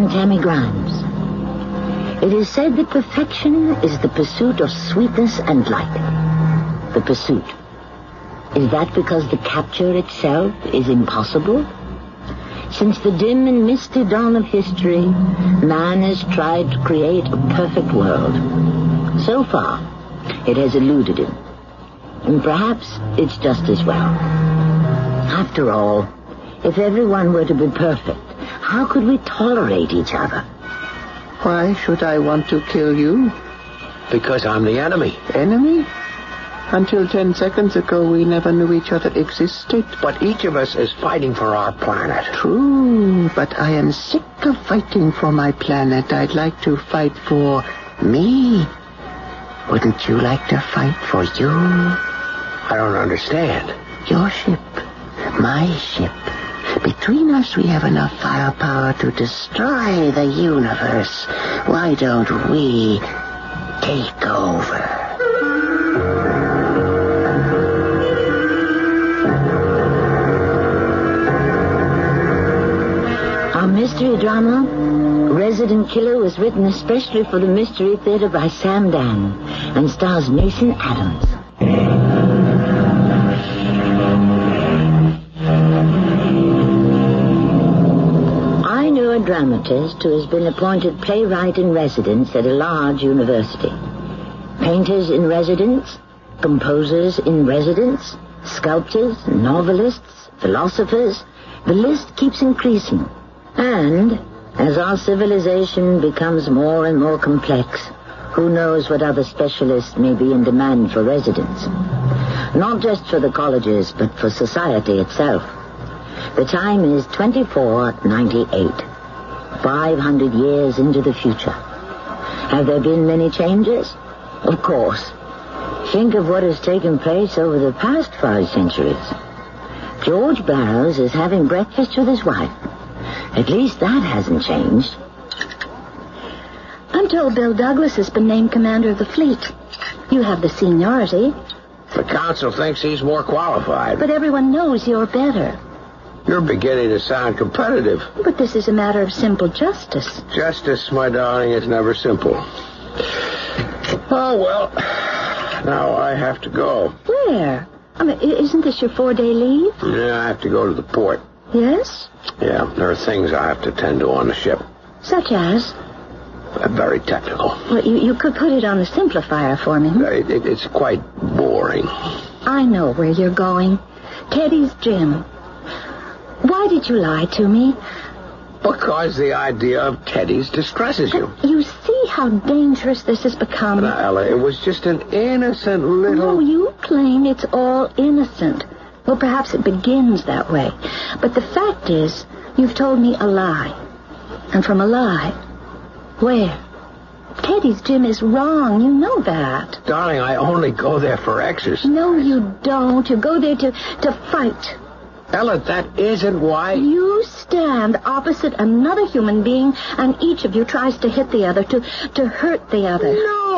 and Tammy Grimes. It is said that perfection is the pursuit of sweetness and light. The pursuit. Is that because the capture itself is impossible? Since the dim and misty dawn of history, man has tried to create a perfect world. So far, it has eluded him. And perhaps it's just as well. After all, if everyone were to be perfect, how could we tolerate each other? Why should I want to kill you? Because I'm the enemy. Enemy? Until 10 seconds ago, we never knew each other existed. But each of us is fighting for our planet. True, but I am sick of fighting for my planet. I'd like to fight for me. Wouldn't you like to fight for you? I don't understand. Your ship, my ship. Between us, we have enough firepower to destroy the universe. Why don't we take over? Our mystery drama, Resident Killer, was written especially for the Mystery Theater by Sam Dan and stars Mason Adams. I know a dramatist who has been appointed playwright in residence at a large university. Painters in residence, composers in residence, sculptors, novelists, philosophers. The list keeps increasing. And as our civilization becomes more and more complex, who knows what other specialists may be in demand for residence. Not just for the colleges, but for society itself. The time is 2498. 500 years into the future. Have there been many changes? Of course. Think of what has taken place over the past 5 centuries. George Barrows is having breakfast with his wife. At least that hasn't changed. I'm told Bill Douglas has been named commander of the fleet. You have the seniority. The council thinks he's more qualified. But everyone knows you're better. You're beginning to sound competitive. But this is a matter of simple justice. Justice, my darling, is never simple. Oh, well, now I have to go. Where? I mean, isn't this your 4-day leave? Yeah, I have to go to the port. Yes? Yeah, there are things I have to tend to on the ship. Such as? Very technical. Well, you could put it on the simplifier for me. It's quite boring. I know where you're going. Teddy's gym. Why did you lie to me? Because the idea of Teddy's distresses you. You see how dangerous this has become. Now, Ella, it was just an innocent little... No, you claim it's all innocent. Well, perhaps it begins that way. But the fact is, you've told me a lie. And from a lie, where? Teddy's gym is wrong. You know that. Darling, I only go there for exercise. No, you don't. You go there to fight. Ella, that isn't why... You stand opposite another human being, and each of you tries to hit the other, to hurt the other.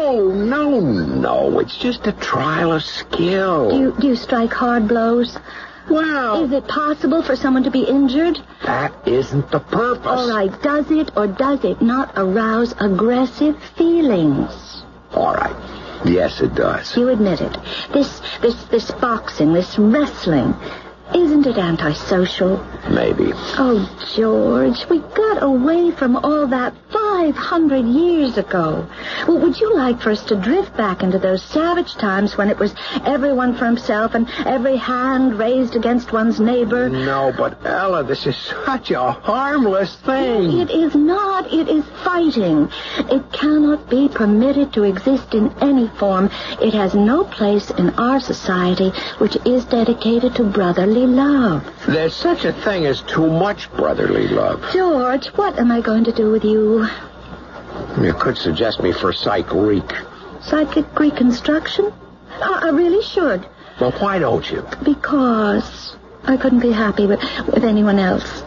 No. It's just a trial of skill. Do you strike hard blows? Well... Is it possible for someone to be injured? That isn't the purpose. All right, does it or does it not arouse aggressive feelings? All right. Yes, it does. You admit it. This boxing, this wrestling... Isn't it antisocial? Maybe. Oh, George, we got away from all that 500 years ago. Well, would you like for us to drift back into those savage times when it was everyone for himself and every hand raised against one's neighbor? No, but Ella, this is such a harmless thing. It is not. It is fighting. It cannot be permitted to exist in any form. It has no place in our society, which is dedicated to brotherly love. There's such a thing as too much brotherly love. George, what am I going to do with you? You could suggest me for psych reek. Psychic reconstruction? I really should. Well, why don't you? Because I couldn't be happy with anyone else.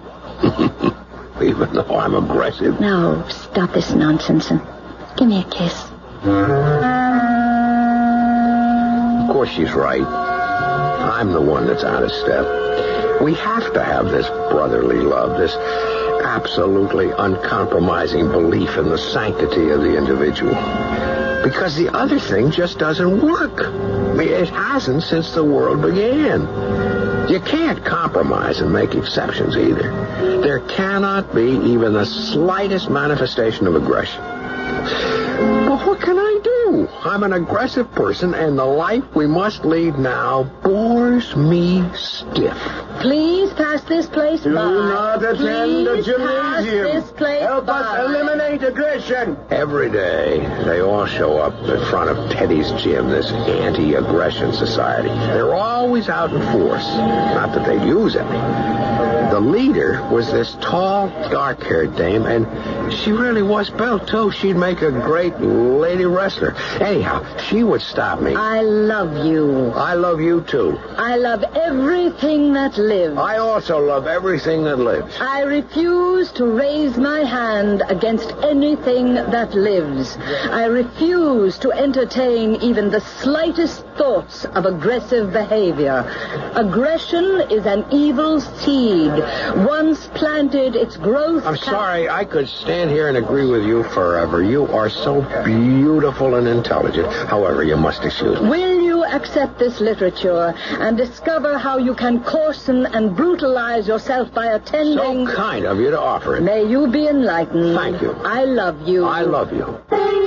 Even though I'm aggressive. No, stop this nonsense and give me a kiss. Of course she's right. I'm the one that's out of step. We have to have this brotherly love, this absolutely uncompromising belief in the sanctity of the individual. Because the other thing just doesn't work. I mean, it hasn't since the world began. You can't compromise and make exceptions either. There cannot be even the slightest manifestation of aggression. But what can I do? I'm an aggressive person, and the life we must lead now bores me stiff. Please pass this place by. Do not attend the Please pass gymnasium. this place Help by. us eliminate aggression. Every day, they all show up in front of Teddy's gym, this anti-aggression society. They're always out in force. Not that they'd use any. The leader was this tall, dark-haired dame, and she really was built, too. She'd make a great lady wrestler. Anyhow, she would stop me. I love you. I love you, too. I love everything that lives. I also love everything that lives. I refuse to raise my hand against anything that lives. I refuse to entertain even the slightest thoughts of aggressive behavior. Aggression is an evil seed. Once planted, its growth... I'm sorry, I could stand here and agree with you forever. You are so beautiful and intelligent. However, you must excuse me. Will you accept this literature and discover how you can coarsen and brutalize yourself by attending... So kind of you to offer it. May you be enlightened. Thank you. I love you. I love you.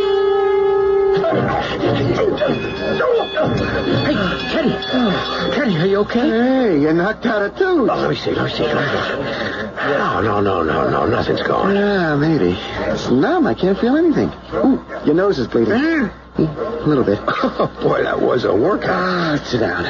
Hey, Teddy. Oh, Teddy, are you okay? Hey, you knocked out a tooth. Let me see. No, nothing's gone. Yeah, maybe. It's numb. I can't feel anything. Ooh, your nose is bleeding. A little bit. Oh, boy, that was a workout. Ah, sit down.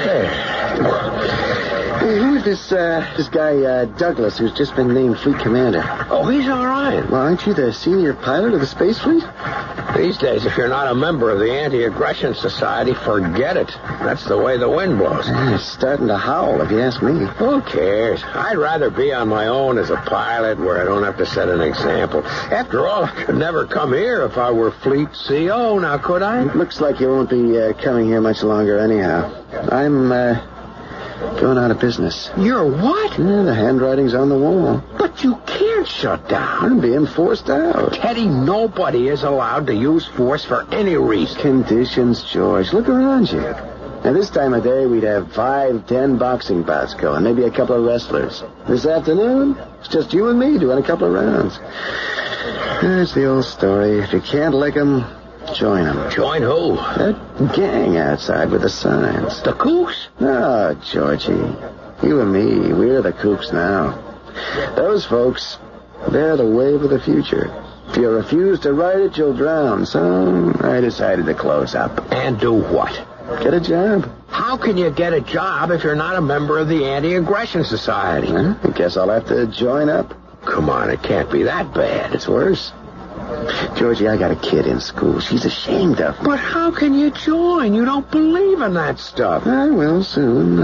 Hey, who is this guy, Douglas, who's just been named Fleet Commander? Oh, he's all right. Well, aren't you the senior pilot of the Space Fleet? These days, if you're not a member of the Anti-Aggression Society, forget it. That's the way the wind blows. It's starting to howl, if you ask me. Who cares? I'd rather be on my own as a pilot where I don't have to set an example. After all, I could never come here if I were Fleet CO, now could I? It looks like you won't be coming here much longer anyhow. I'm going out of business. You're what? Yeah, the handwriting's on the wall. But you can't shut down. I'm being forced out. Teddy, nobody is allowed to use force for any reason. Conditions, George. Look around you. Now, this time of day, we'd have 5-10 boxing bouts going, maybe a couple of wrestlers. This afternoon, it's just you and me doing a couple of rounds. That's the old story. If you can't lick 'em, join 'em. Join who? That gang outside with the signs. The Kooks? No, Georgie. You and me, we're the Kooks now. Those folks, they're the wave of the future. If you refuse to ride it, you'll drown. So I decided to close up. And do what? Get a job. How can you get a job if you're not a member of the Anti-Aggression Society? Huh? I guess I'll have to join up. Come on, it can't be that bad. It's worse. Georgie, I got a kid in school. She's ashamed of me. But how can you join? You don't believe in that stuff. I will soon.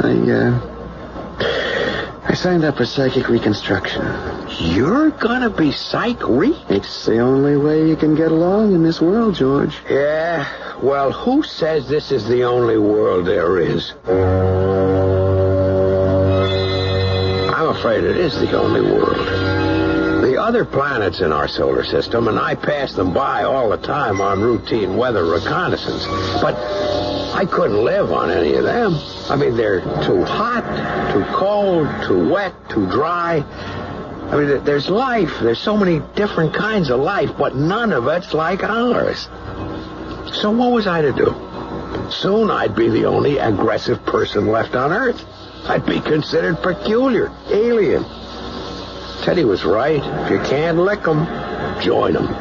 I signed up for psychic reconstruction. You're gonna be psych-re? It's the only way you can get along in this world, George. Yeah, well, who says this is the only world there is? I'm afraid it is the only world. The other planets in our solar system, and I pass them by all the time on routine weather reconnaissance, but I couldn't live on any of them. I mean, they're too hot, too cold, too wet, too dry. I mean, there's life. There's so many different kinds of life, but none of it's like ours. So what was I to do? Soon I'd be the only aggressive person left on Earth. I'd be considered peculiar, alien. Teddy was right. If you can't lick 'em, join 'em.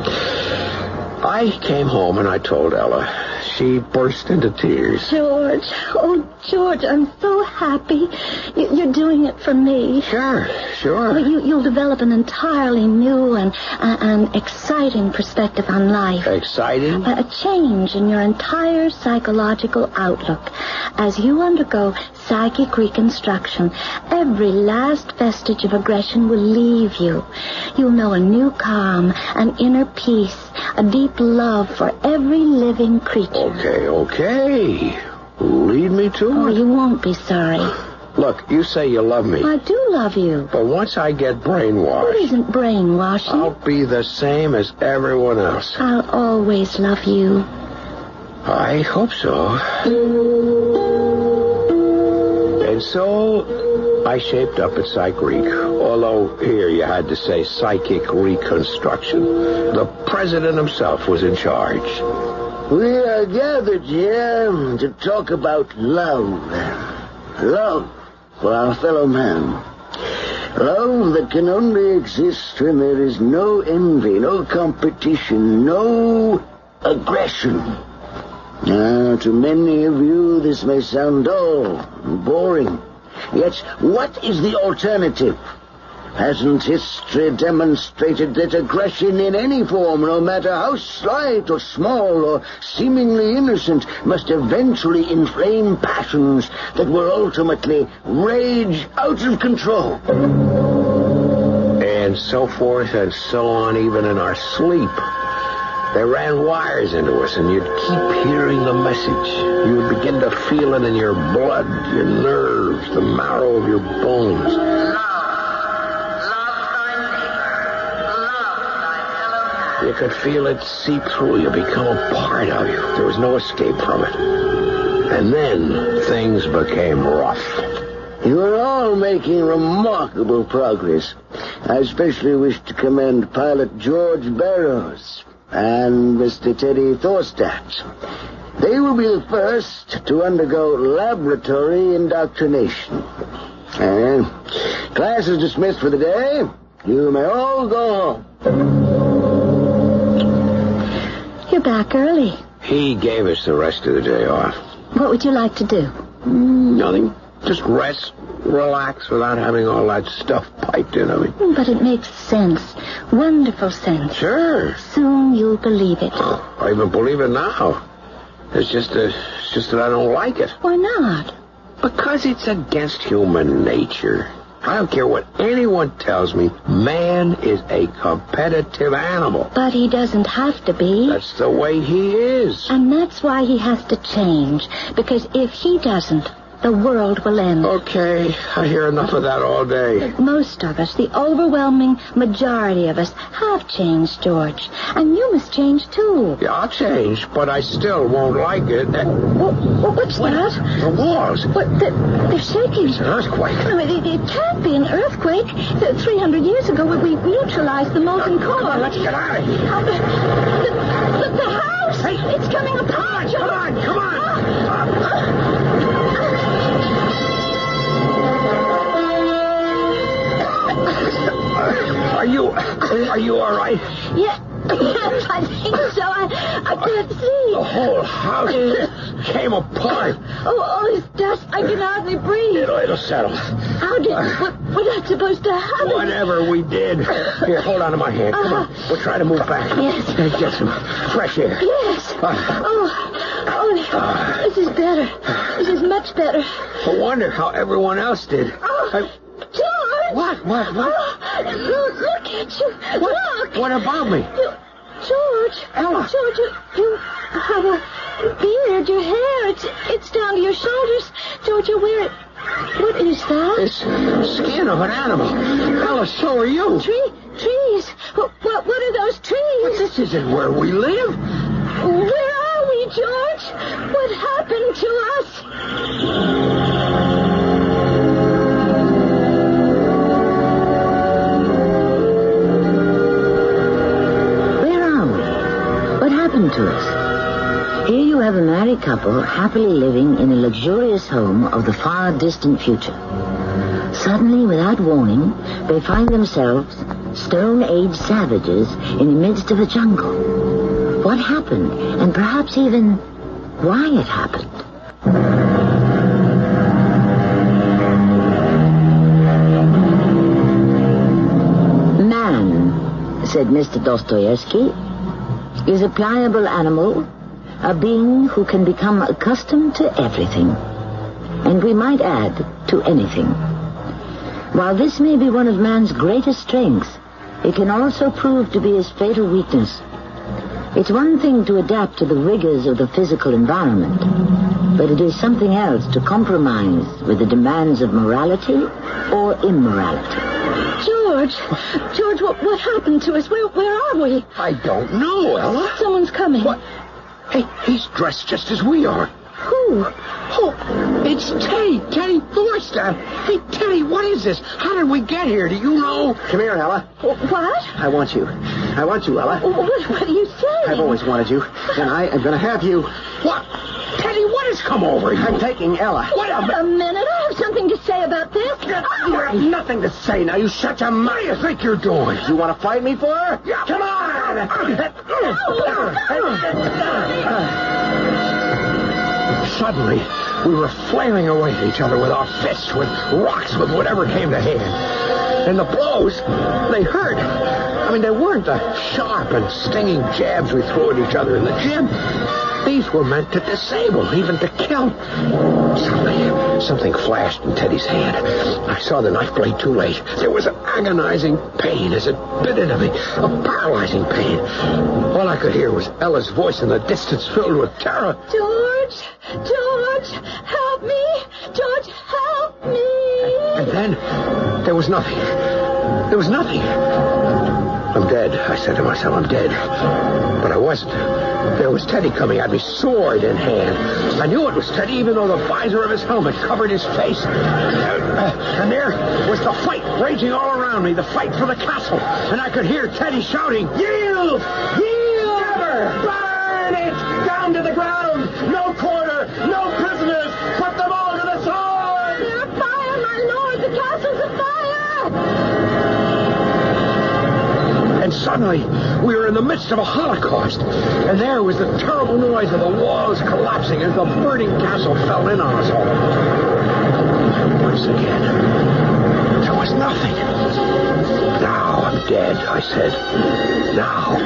I came home and I told Ella. She burst into tears. George. Oh, George, I'm so happy. You're doing it for me. Sure. Well, you'll develop an entirely new and exciting perspective on life. Exciting? A change in your entire psychological outlook. As you undergo psychic reconstruction, every last vestige of aggression will leave you. You'll know a new calm, an inner peace, a deep love for every living creature. Okay. lead me to Oh, it? you won't be sorry. Look, you say you love me. I do love you. But once I get brainwashed, What isn't brainwashing? I'll be the same as everyone else. I'll always love you. I hope so. And so I shaped up at Psych Reek, although here you had to say psychic reconstruction. The president himself was in charge. We are gathered here to talk about love. Love for our fellow man. Love that can only exist when there is no envy, no competition, no aggression. Now, to many of you, this may sound dull and boring. Yet, what is the alternative? Hasn't history demonstrated that aggression in any form, no matter how slight or small or seemingly innocent, must eventually inflame passions that will ultimately rage out of control? And so forth and so on, even in our sleep. They ran wires into us, and you'd keep hearing the message. You would begin to feel it in your blood, your nerves, the marrow of your bones. You could feel it seep through you, become a part of you. There was no escape from it. And then things became rough. You are all making remarkable progress. I especially wish to commend Pilot George Barrows and Mr. Teddy Thorstadt. They will be the first to undergo laboratory indoctrination. And class is dismissed for the day. You may all go home. You're back early. He gave us the rest of the day off. What would you like to do? Nothing. Just rest, relax without having all that stuff piped into me. But it makes sense. Wonderful sense. Sure. Soon you'll believe it. I even believe it now. It's just that I don't like it. Why not? Because it's against human nature. I don't care what anyone tells me. Man is a competitive animal. But he doesn't have to be. That's the way he is. And that's why he has to change. Because if he doesn't, the world will end. Okay, I hear enough of that all day. Most of us, the overwhelming majority of us, have changed, George. And you must change, too. Yeah, I'll change, but I still won't like it. What's that? The walls. What? They're shaking. It's an earthquake. No, it can't be an earthquake. 300 years ago, we neutralized the molten core. Come on, let's get out of here. The house! Hey. It's coming apart, George! Come on! Are you all right? Yeah. Yes, I think so. I can't see. The whole house came apart. Oh, all this dust. I can hardly breathe. It'll settle. How did... What was that supposed to happen? Whatever we did. Here, hold on to my hand. Come on. We'll try to move back. Yes. Get some fresh air. Yes. This is better. This is much better. I wonder how everyone else did. George! What? Look at you. Look. What about me? George. Ella. George, you have a beard. Your hair, it's down to your shoulders. George, you're wearing... What is that? It's skin of an animal. Ella, so are you. Trees. What are those trees? But this isn't where we live. Where are we, George? What happened to us? To us. Here you have a married couple happily living in a luxurious home of the far distant future. Suddenly, without warning, they find themselves Stone Age savages in the midst of a jungle. What happened, and perhaps even why it happened? Man, said Mr. Dostoevsky, is a pliable animal, a being who can become accustomed to everything, and we might add, to anything. While this may be one of man's greatest strengths, it can also prove to be his fatal weakness. It's one thing to adapt to the rigors of the physical environment. but it is something else to compromise with the demands of morality or immorality. George, what happened to us? Where are we? I don't know, Ella. Someone's coming. What? Hey, he's dressed just as we are. Who? Oh, it's Teddy Thorstad. Hey, Teddy, what is this? How did we get here? Do you know? Come here, Ella. What? I want you, Ella. What are you saying? I've always wanted you, and I am going to have you. What? Teddy, what has come over you? I'm taking Ella. What A minute. I have something to say about this. You have nothing to say now. You shut your mouth. What do you think you're doing? You want to fight me for her? Yeah. Come on! Suddenly, we were flailing away at each other with our fists, with rocks, with whatever came to hand. And the blows, they hurt. I mean, they weren't the sharp and stinging jabs we threw at each other in the gym. These were meant to disable, even to kill. Suddenly, something flashed in Teddy's hand. I saw the knife blade too late. There was an agonizing pain as it bit into me, a paralyzing pain. All I could hear was Ella's voice in the distance, filled with terror. George, help me. George, help me. And then, there was nothing. There was nothing. I'm dead, I said to myself. I'm dead. But I wasn't. There was Teddy coming at me, sword in hand. I knew it was Teddy, even though the visor of his helmet covered his face. And there was the fight raging all around me, the fight for the castle. And I could hear Teddy shouting, "Yield! Yield! Never! Burn it! Down to the ground! No quarter! No prisoners! Put them all to the sword!" They're afire, my lord! The castle's afire! And suddenly, we were in the midst of a holocaust. And there was the terrible noise of the walls collapsing as the burning castle fell in on us all. Once again, there was nothing. Now I'm dead, I said. Now.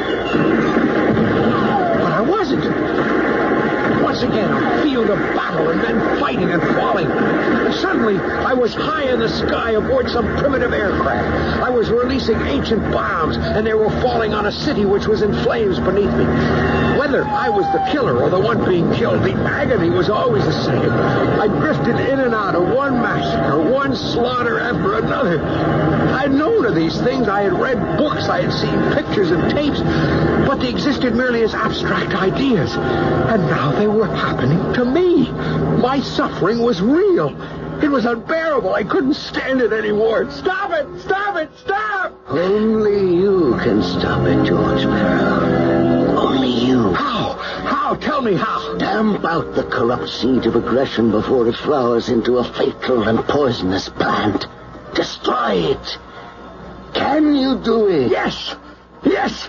But I wasn't. Once again, a field of battle and men fighting and falling. And suddenly, I was high in the sky aboard some primitive aircraft. I was releasing ancient bombs, and they were falling on a city which was in flames beneath me. Whether I was the killer or the one being killed, the agony was always the same. I drifted in and out of one massacre, one slaughter after another. I had known of these things. I had read books. I had seen pictures and tapes. But they existed merely as abstract ideas. And now they were happening to me. My suffering was real. It was unbearable. I couldn't stand it anymore. Stop it! Stop it! Stop! Only you can stop it, George Sparrow. Only you. How? How? Tell me how. Stamp out the corrupt seed of aggression before it flowers into a fatal and poisonous plant. Destroy it. Can you do it? Yes! Yes!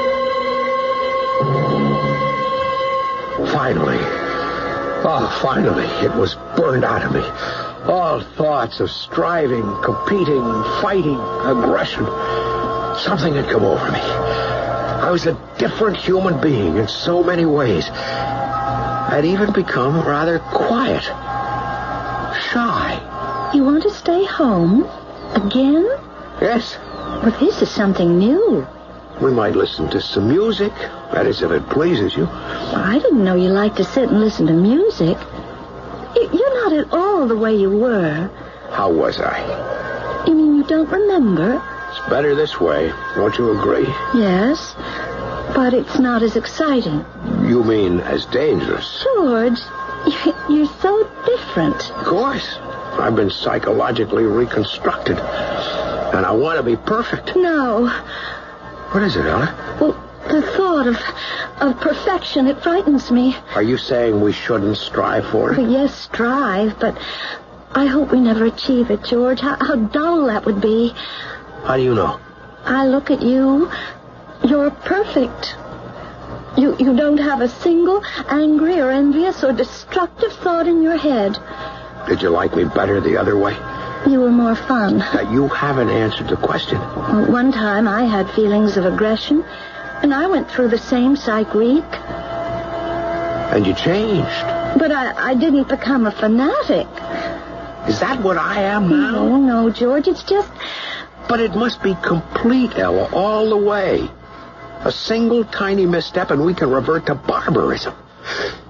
Finally. Oh, finally, it was burned out of me. All thoughts of striving, competing, fighting, aggression. Something had come over me. I was a different human being in so many ways. I'd even become rather quiet. Shy. You want to stay home? Again? Yes. Well, this is something new. We might listen to some music. That is, if it pleases you. I didn't know you liked to sit and listen to music. You're not at all the way you were. How was I? You mean you don't remember? It's better this way. Don't you agree? Yes, but it's not as exciting. You mean as dangerous? George, you're so different. Of course. I've been psychologically reconstructed. And I want to be perfect. No. What is it, Ella? Well, the thought of perfection, it frightens me. Are you saying we shouldn't strive for it? Well, yes, strive, but I hope we never achieve it, George. How dull that would be. How do you know? I look at you. You're perfect. You don't have a single angry or envious or destructive thought in your head. Did you like me better the other way? You were more fun. You haven't answered the question. Well, one time I had feelings of aggression, and I went through the same psych week. And you changed. But I didn't become a fanatic. Is that what I am now? No, George, it's just... But it must be complete, Ella, all the way. A single tiny misstep and we can revert to barbarism.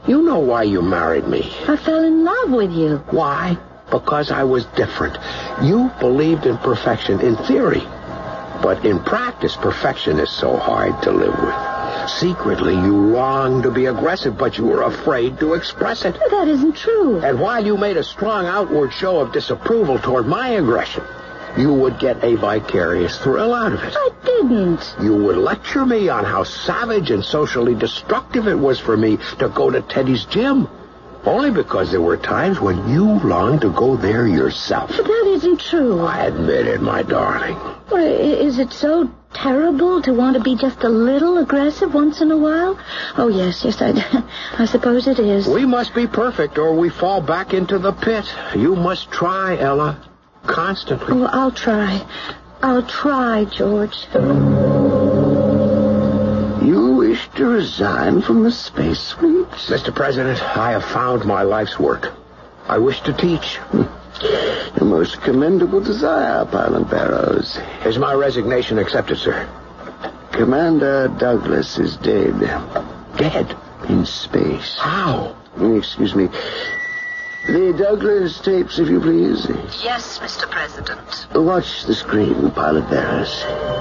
You know why you married me. I fell in love with you. Why? Because I was different. You believed in perfection in theory. But in practice, perfection is so hard to live with. Secretly, you longed to be aggressive, but you were afraid to express it. That isn't true. And while you made a strong outward show of disapproval toward my aggression, you would get a vicarious thrill out of it. I didn't. You would lecture me on how savage and socially destructive it was for me to go to Teddy's gym. Only because there were times when you longed to go there yourself. But that isn't true. I admit it, my darling. Well, is it so terrible to want to be just a little aggressive once in a while? Oh, yes, I suppose it is. We must be perfect or we fall back into the pit. You must try, Ella. Constantly. Oh, I'll try. I'll try, George. You wish to resign from the space fleet? Mr. President, I have found my life's work. I wish to teach. A most commendable desire, Pilot Barrows. Is my resignation accepted, sir? Commander Douglas is dead. Dead? In space. How? Excuse me. The Douglas tapes, if you please. Yes, Mr. President. Watch the screen, Pilot Barrows.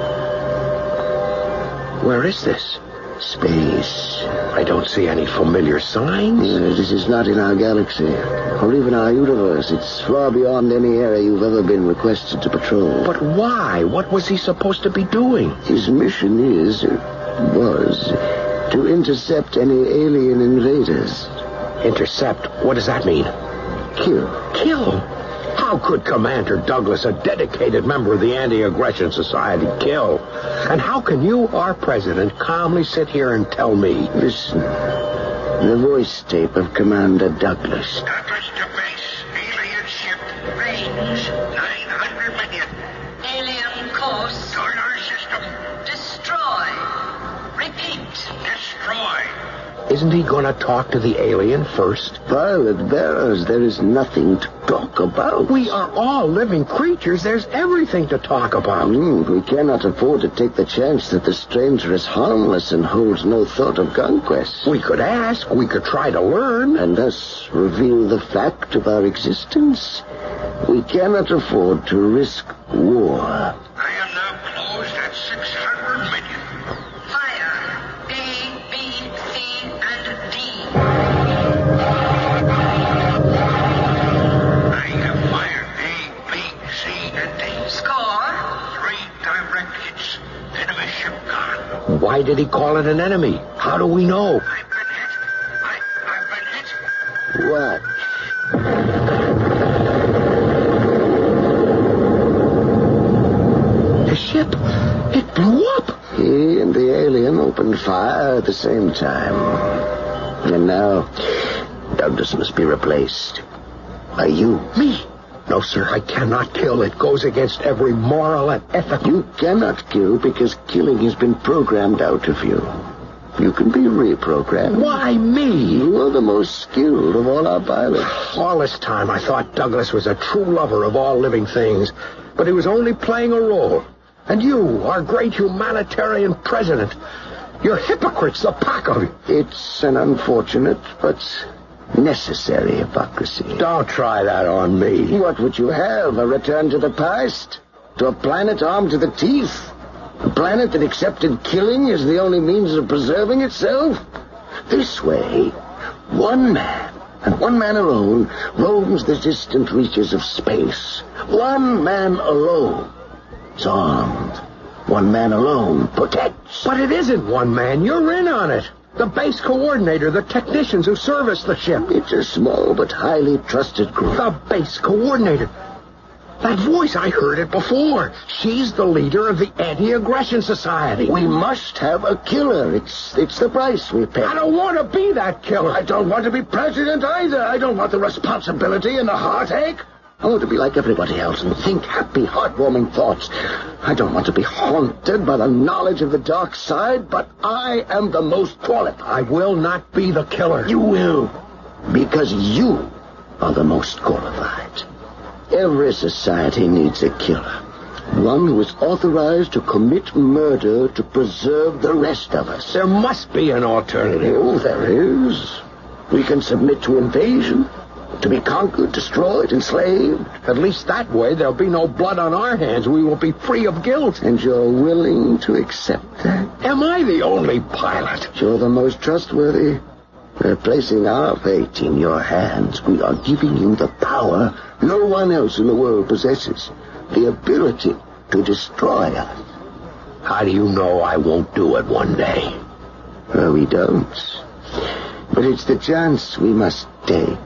Where is this? Space. I don't see any familiar signs. This is not in our galaxy, or even our universe. It's far beyond any area you've ever been requested to patrol. But why? What was he supposed to be doing? His mission was to intercept any alien invaders. Intercept? What does that mean? Kill. Kill? How could Commander Douglas, a dedicated member of the Anti-Aggression Society, kill? And how can you, our president, calmly sit here and tell me? Listen. The voice tape of Commander Douglas. Douglas to base. Alien ship. Range 900 million. Alien course. Solar system. Destroy. Repeat. Destroy. Isn't he going to talk to the alien first? Pilot Barrows, there is nothing to talk about. We are all living creatures. There's everything to talk about. We cannot afford to take the chance that the stranger is harmless and holds no thought of conquest. We could ask. We could try to learn. And thus reveal the fact of our existence. We cannot afford to risk war. I am now closed at 600 million. Fire. A, B, C, and D. I have fired A, B, C, and D. Score. 3 direct hits. Enemy ship gone. Why did he call it an enemy? How do we know? I've been hit. I've been hit. What? The ship. It blew up. He and the alien opened fire at the same time. And now, Douglas must be replaced. By you. Me? No, sir, I cannot kill. It goes against every moral and ethical... You cannot kill because killing has been programmed out of you. You can be reprogrammed. Why me? You are the most skilled of all our pilots. All this time, I thought Douglas was a true lover of all living things. But he was only playing a role. And you, our great humanitarian president, you're hypocrites, the pack of you. It's an unfortunate but necessary hypocrisy. Don't try that on me. What would you have? A return to the past? To a planet armed to the teeth? A planet that accepted killing as the only means of preserving itself? This way, one man, and one man alone, roams the distant reaches of space. One man alone is armed. One man alone protects. But it isn't one man. You're in on it. The base coordinator, the technicians who service the ship. It's a small but highly trusted group. The base coordinator. That voice, I heard it before. She's the leader of the Anti-Aggression Society. We must have a killer. It's the price we pay. I don't want to be that killer. I don't want to be president either. I don't want the responsibility and the heartache. I want to be like everybody else and think happy, heartwarming thoughts. I don't want to be haunted by the knowledge of the dark side, but I am the most qualified. I will not be the killer. You will, because you are the most qualified. Every society needs a killer. One who is authorized to commit murder to preserve the rest of us. There must be an alternative. Oh, there is. We can submit to invasion, to be conquered, destroyed, enslaved. At least that way there'll be no blood on our hands. We will be free of guilt. And you're willing to accept that? Am I the only pilot? You're the most trustworthy. We're placing our fate in your hands. We are giving you the power no one else in the world possesses. The ability to destroy us. How do you know I won't do it one day? Well, we don't. But it's the chance we must take.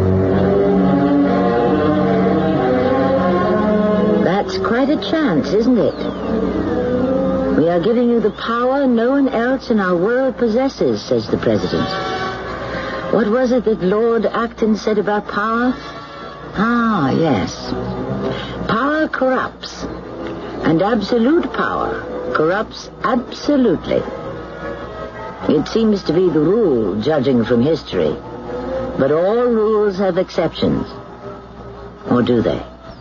That's quite a chance, isn't it? We are giving you the power no one else in our world possesses, says the president. What was it that Lord Acton said about power? Ah, yes. Power corrupts. And absolute power corrupts absolutely. It seems to be the rule, judging from history. But all rules have exceptions. Or do they?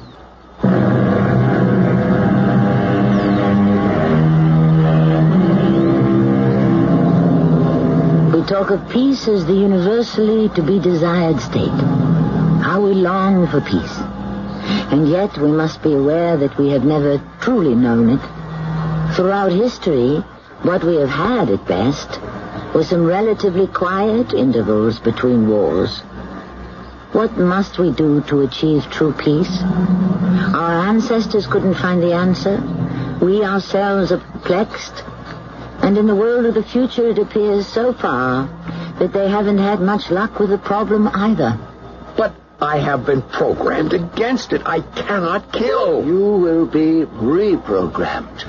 We talk of peace as the universally to be desired state. How we long for peace. And yet we must be aware that we have never truly known it. Throughout history, what we have had at best was some relatively quiet intervals between wars. What must we do to achieve true peace? Our ancestors couldn't find the answer. We ourselves are perplexed. And in the world of the future, it appears so far that they haven't had much luck with the problem either. But I have been programmed against it. I cannot kill. You will be reprogrammed.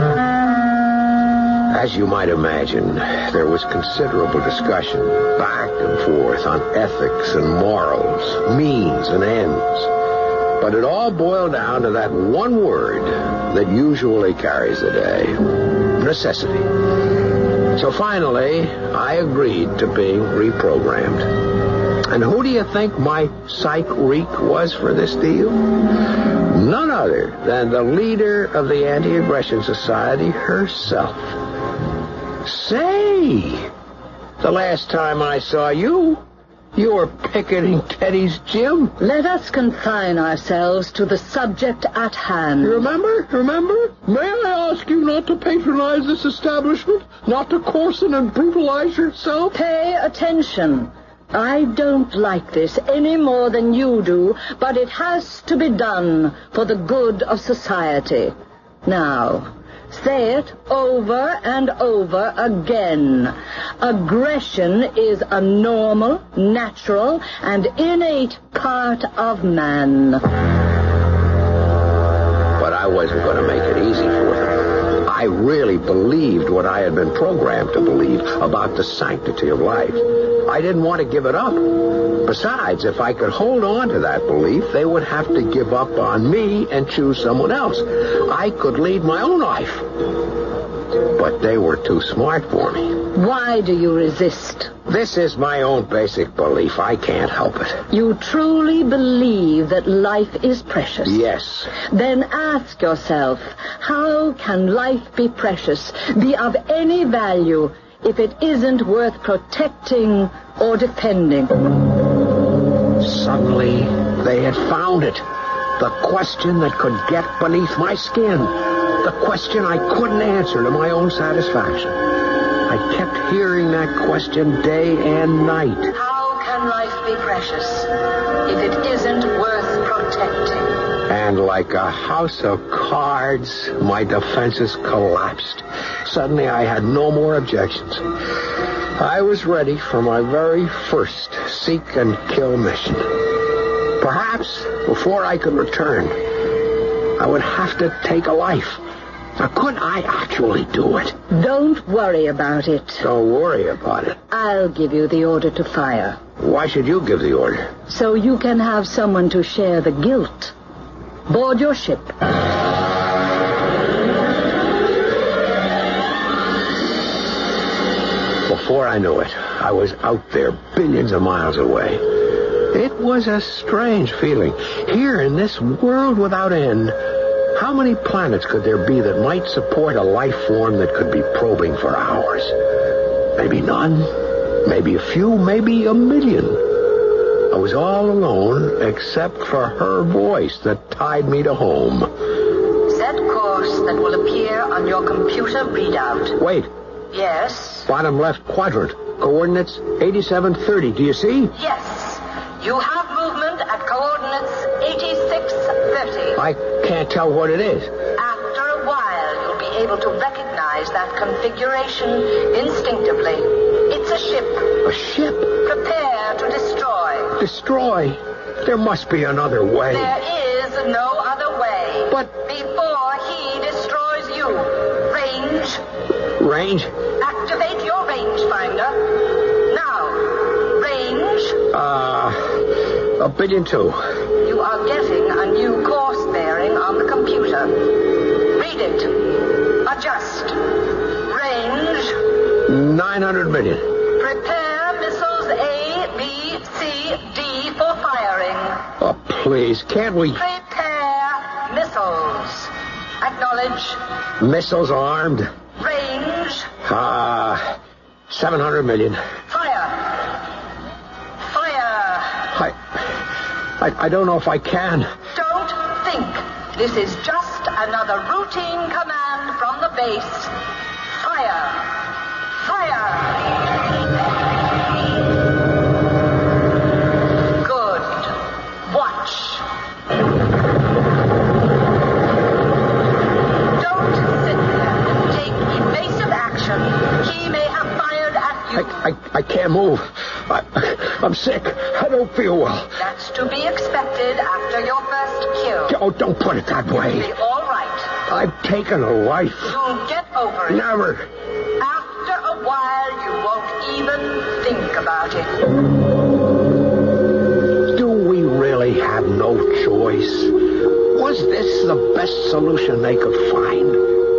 As you might imagine, there was considerable discussion back and forth on ethics and morals, means and ends. But it all boiled down to that one word that usually carries the day: necessity. So finally, I agreed to being reprogrammed. And who do you think my psych reek was for this deal? None other than the leader of the Anti-Aggression Society herself. Say, the last time I saw you, you were picketing Teddy's gym. Let us confine ourselves to the subject at hand. Remember? May I ask you not to patronize this establishment? Not to coarsen and brutalize yourself? Pay attention. I don't like this any more than you do, but it has to be done for the good of society. Now, say it over and over again. Aggression is a normal, natural, and innate part of man. But I wasn't going to make it easy for them. I really believed what I had been programmed to believe about the sanctity of life. I didn't want to give it up. Besides, if I could hold on to that belief, they would have to give up on me and choose someone else. I could lead my own life. But they were too smart for me. Why do you resist? This is my own basic belief. I can't help it. You truly believe that life is precious? Yes. Then ask yourself, how can life be precious, be of any value, if it isn't worth protecting or defending? Suddenly, they had found it. The question that could get beneath my skin. The question I couldn't answer to my own satisfaction. I kept hearing that question day and night. How can life be precious if it isn't worth protecting? And like a house of cards, my defenses collapsed. Suddenly, I had no more objections. I was ready for my very first seek and kill mission. Perhaps before I could return, I would have to take a life. Now, could I actually do it? Don't worry about it. Don't worry about it. I'll give you the order to fire. Why should you give the order? So you can have someone to share the guilt. Board your ship. Before I knew it, I was out there billions of miles away. It was a strange feeling. Here in this world without end, how many planets could there be that might support a life form that could be probing for hours? Maybe none, Maybe a few, maybe a million. I was all alone except for her voice that tied me to home. Set course that will appear on your computer readout. Wait. Yes? Bottom left quadrant. Coordinates 8730. Do you see? Yes. You have movement at coordinates 8630. I can't tell what it is. After a while, you'll be able to recognize that configuration instinctively. It's a ship. A ship? Prepare to destroy. Destroy? There must be another way. There is no other way. But... Before he destroys you. Range. Range? Activate your rangefinder. Now. Range. 1.2 billion. You are getting a new course bearing on the computer. Read it. Adjust. Range. 900 million. Prepare missiles A, B, C, D for firing. Oh, please, can't we... Prepare missiles. Acknowledge. Missiles armed. Range. 700 million. Fire. Fire. I don't know if I can. Don't think. This is just another routine command from the base. Fire. Fire. Good. Watch. Don't sit there. Take evasive action. He may have fired at you. I can't move. I'm sick. I don't feel well. That's to be expected after your first kill. Oh, don't put it that Be way. all right. I've taken a life. You'll get over it. Never. After a while, you won't even think about it. Do we really have no choice? Was this the best solution they could find?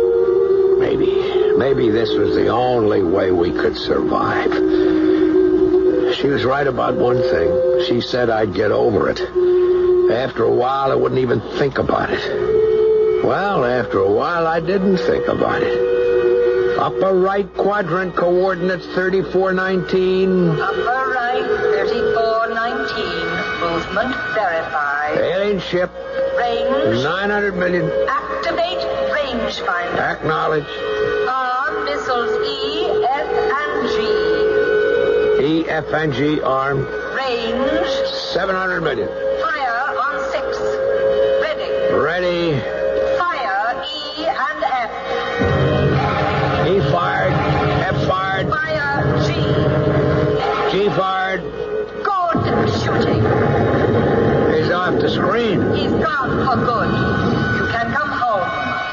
Maybe this was the only way we could survive. She was right about one thing. She said I'd get over it. After a while, I wouldn't even think about it. Well, after a while, I didn't think about it. Upper right quadrant, coordinates 3419. Upper right, 3419. Movement verified. Alien ship, Range. 900 million. Activate rangefinder. Acknowledge. Arm missiles E, F, and G. E, F, and G armed. Range. 700 million. Fire on 6. Ready. Ready. Fire E and F. E fired. F fired. Fire G. G fired. Good shooting. He's off the screen. He's gone for good. You can come home.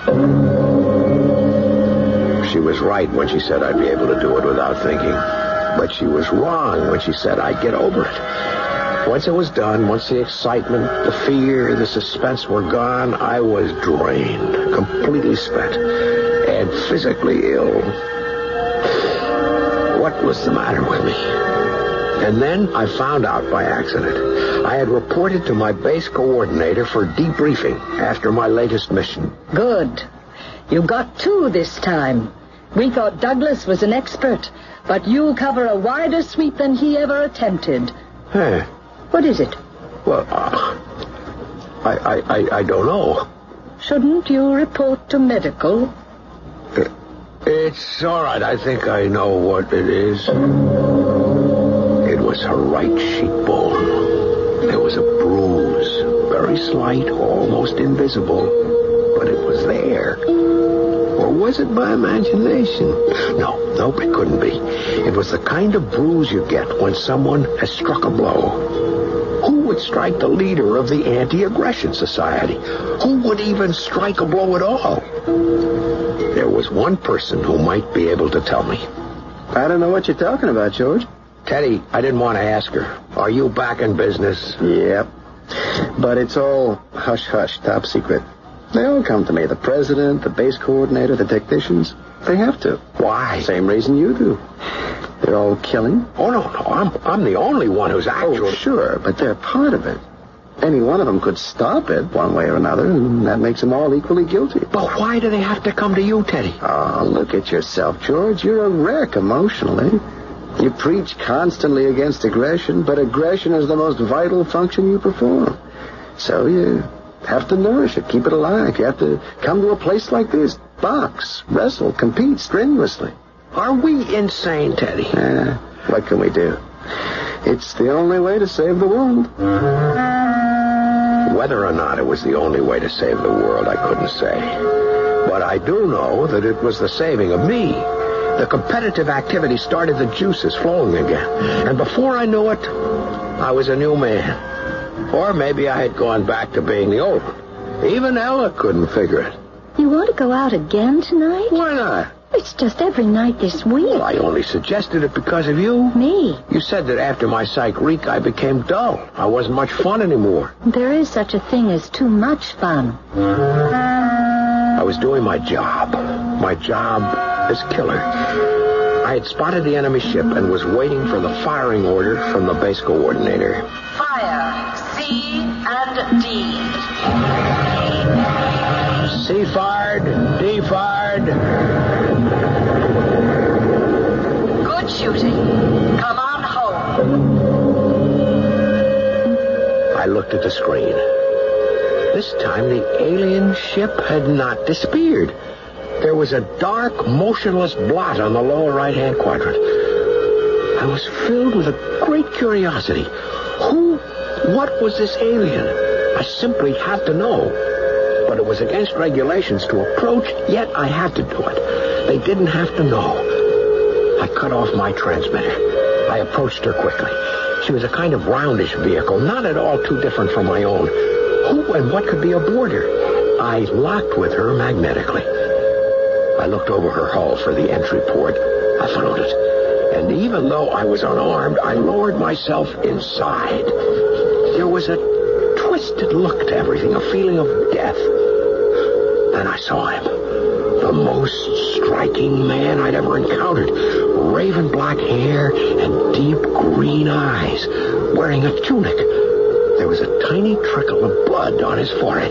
She was right when she said I'd be able to do it without thinking. But she was wrong when she said I'd get over it. Once it was done, once the excitement, the fear, the suspense were gone, I was drained, completely spent, and physically ill. What was the matter with me? And then I found out by accident. I had reported to my base coordinator for debriefing after my latest mission. Good. You got 2 this time. We thought Douglas was an expert, but you cover a wider sweep than he ever attempted. Huh. What is it? Well, I don't know. Shouldn't you report to medical? It's all right. I think I know what it is. It was her right cheekbone. There was a bruise, very slight, almost invisible, but it was there. Or was it my imagination? Nope, it couldn't be. It was the kind of bruise you get when someone has struck a blow. Who would strike the leader of the Anti-Aggression Society? Who would even strike a blow at all? There was one person who might be able to tell me. I don't know what you're talking about, George. Teddy, I didn't want to ask her. Are you back in business? Yep. But it's all hush-hush, top secret. They all come to me. The president, the base coordinator, the technicians. They have to. Why? Same reason you do. They're all killing. Oh, no. I'm the only one who's actually... Oh, sure, but they're part of it. Any one of them could stop it one way or another, and that makes them all equally guilty. But why do they have to come to you, Teddy? Oh, look at yourself, George. You're a wreck emotionally. You preach constantly against aggression, but aggression is the most vital function you perform. So you have to nourish it, keep it alive. You have to come to a place like this, box, wrestle, compete strenuously. Are we insane, Teddy? What can we do? It's the only way to save the world. Whether or not it was the only way to save the world, I couldn't say. But I do know that it was the saving of me. The competitive activity started the juices flowing again. And before I knew it, I was a new man. Or maybe I had gone back to being the old one. Even Ella couldn't figure it. You want to go out again tonight? Why not? It's just every night this week. Well, I only suggested it because of you. Me? You said that after my psych reek, I became dull. I wasn't much fun anymore. There is such a thing as too much fun. I was doing my job. My job as killer. I had spotted the enemy ship and was waiting for the firing order from the base coordinator. Fire C and D. C fired, D fired. Good shooting. Come on home. I looked at the screen. This time the alien ship had not disappeared. There was a dark, motionless blot on the lower right-hand quadrant. I was filled with a great curiosity. What was this alien? I simply had to know. But it was against regulations to approach, yet I had to do it. They didn't have to know. I cut off my transmitter. I approached her quickly. She was a kind of roundish vehicle, not at all too different from my own. Who and what could be aboard her? I locked with her magnetically. I looked over her hull for the entry port. I found it. And even though I was unarmed, I lowered myself inside. There was a twisted look to everything, a feeling of death. Then I saw him. The most striking man I'd ever encountered. Raven black hair and deep green eyes. Wearing a tunic. There was a tiny trickle of blood on his forehead.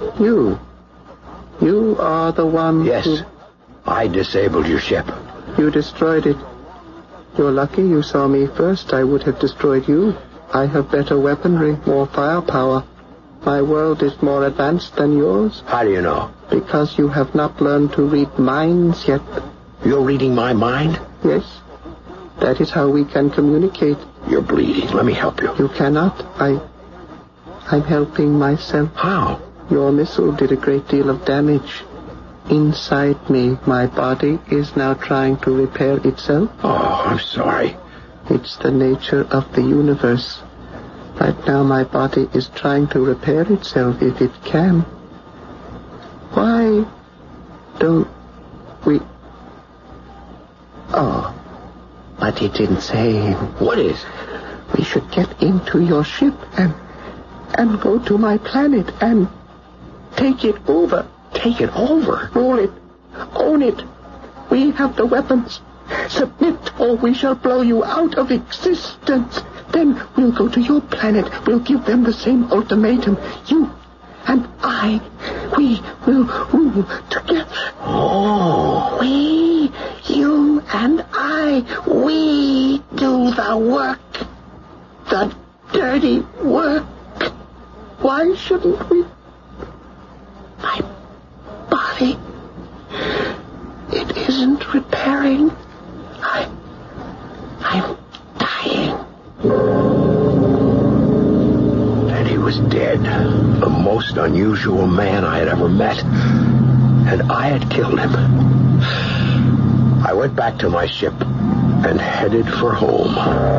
You are the one Yes. I disabled your ship. You destroyed it. You're lucky you saw me first. I would have destroyed you. I have better weaponry, more firepower. My world is more advanced than yours. How do you know? Because you have not learned to read minds yet. You're reading my mind? Yes. That is how we can communicate. You're bleeding. Let me help you. You cannot. I'm helping myself. How? Your missile did a great deal of damage. Inside me, my body is now trying to repair itself. Oh, I'm sorry. It's the nature of the universe. Right now, my body is trying to repair itself if it can. Why don't we... Oh, but it's insane. What is? We should get into your ship and go to my planet and take it over. Take it over? Rule it. Own it. We have the weapons. Submit or we shall blow you out of existence. Then we'll go to your planet. We'll give them the same ultimatum. You and I, we will rule together. Oh. We, you and I, we do the work. The dirty work. Why shouldn't we? My body, it isn't repairing. I'm dying. And he was dead. The most unusual man I had ever met. And I had killed him. I went back to my ship and headed for home.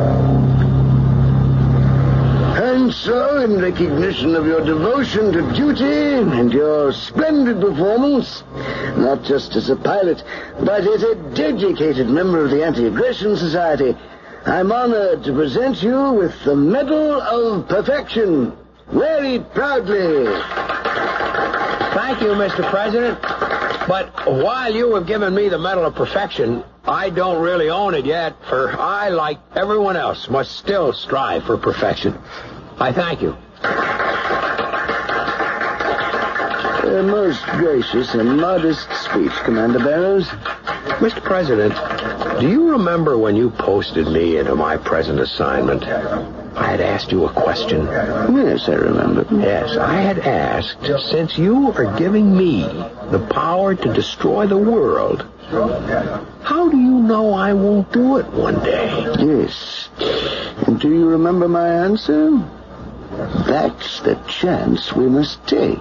And so, in recognition of your devotion to duty and your splendid performance, not just as a pilot, but as a dedicated member of the Anti-Aggression Society, I'm honored to present you with the Medal of Perfection. Wear it proudly. Thank you, Mr. President. But while you have given me the Medal of Perfection, I don't really own it yet, for I, like everyone else, must still strive for perfection. I thank you. A most gracious and modest speech, Commander Barrows. Mr. President, do you remember when you posted me into my present assignment? I had asked you a question. Yes, I remember. Yes, I had asked, since you are giving me the power to destroy the world, how do you know I won't do it one day? Yes. And do you remember my answer? That's the chance we must take.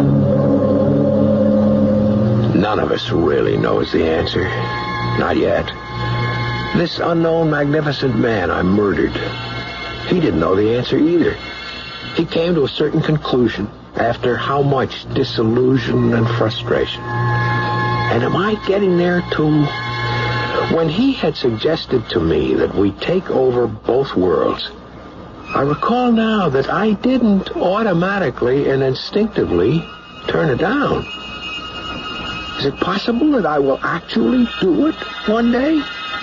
None of us really knows the answer. Not yet. This unknown, magnificent man I murdered, he didn't know the answer either. He came to a certain conclusion after how much disillusion and frustration. And am I getting there too? When he had suggested to me that we take over both worlds, I recall now that I didn't automatically and instinctively turn it down. Is it possible that I will actually do it one day?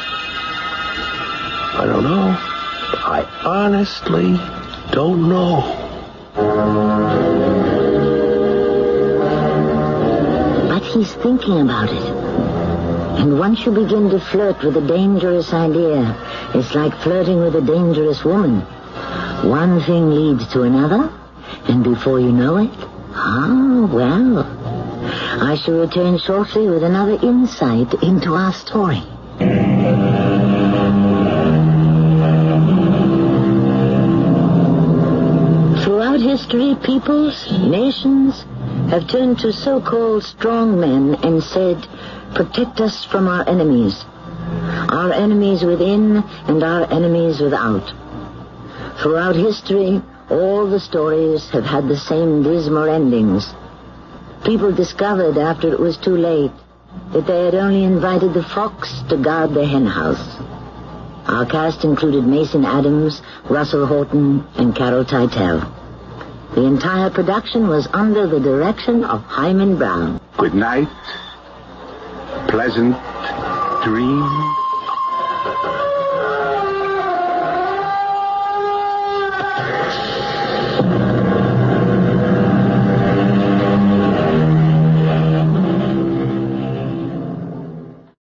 I don't know. I honestly don't know. But he's thinking about it. And once you begin to flirt with a dangerous idea, it's like flirting with a dangerous woman. One thing leads to another, and before you know it, I shall return shortly with another insight into our story. Throughout history, peoples, nations have turned to so-called strong men and said, protect us from our enemies within and our enemies without. Throughout history, all the stories have had the same dismal endings. People discovered after it was too late that they had only invited the fox to guard the hen house. Our cast included Mason Adams, Russell Horton, and Carol Teitel. The entire production was under the direction of Hyman Brown. Good night. Pleasant dreams.